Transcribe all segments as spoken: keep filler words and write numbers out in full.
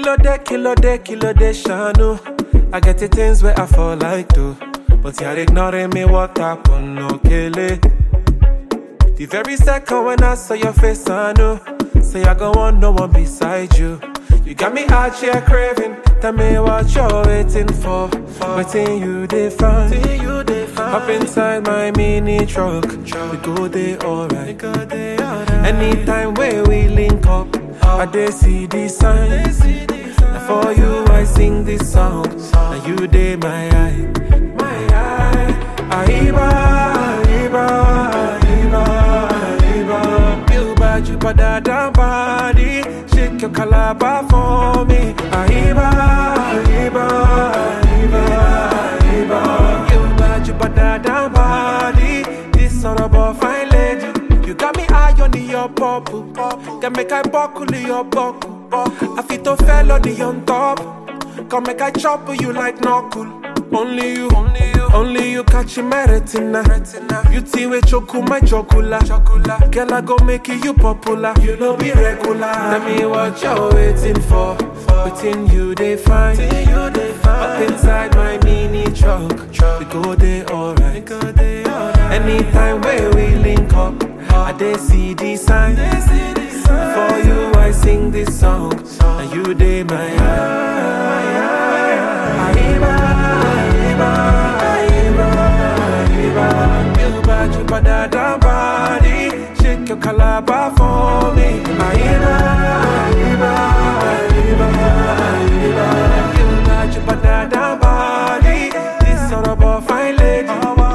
Kilo de, kilo de, kilo de, shanu. I get the things where I fall like to, but you're ignoring me, what happened, no kele. The very second when I saw your face, I knew. Say I go want no one beside you. You got me out here craving. Tell me what you're waiting for. Waiting you define. Up inside my mini truck. We go there alright. Anytime where we link up, I dey see the signs. Now for you I sing this song. Now you dey my eye, my eye. Aiba, aiba, aiba, aiba. You bad, you bad, damn body. Shake your calabar for me. Aiba, aiba, aiba, aiba. You bad, you bad, damn body. This sort of fine lady. You got me eye on the your bubble. Can make I buckle your buckle. I feel to fell on the on top. Come make I chop you like knuckle. Only you, only you, only you catch my retina. Beauty with choco my chocolate. Girl I go make you popular. You know be regular. Tell me what you're waiting for. Waiting you they find. Up inside my mini truck. We go there alright. Anytime where we link up, I dey see the sign. For you I sing this song, and you dey my eye. Aiba, aiba, aiba, aiba. You bad, you bad, damn body. Shake your calabar for me. Aiba, aiba, aiba, aiba. You bad, you bad, damn body. This sort of fine lady.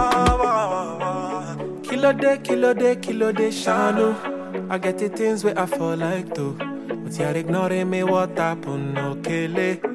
Kilo de, kilo de, kilo de, shanu. I get the things where I fall like to, but you're ignoring me, what happened, no kele.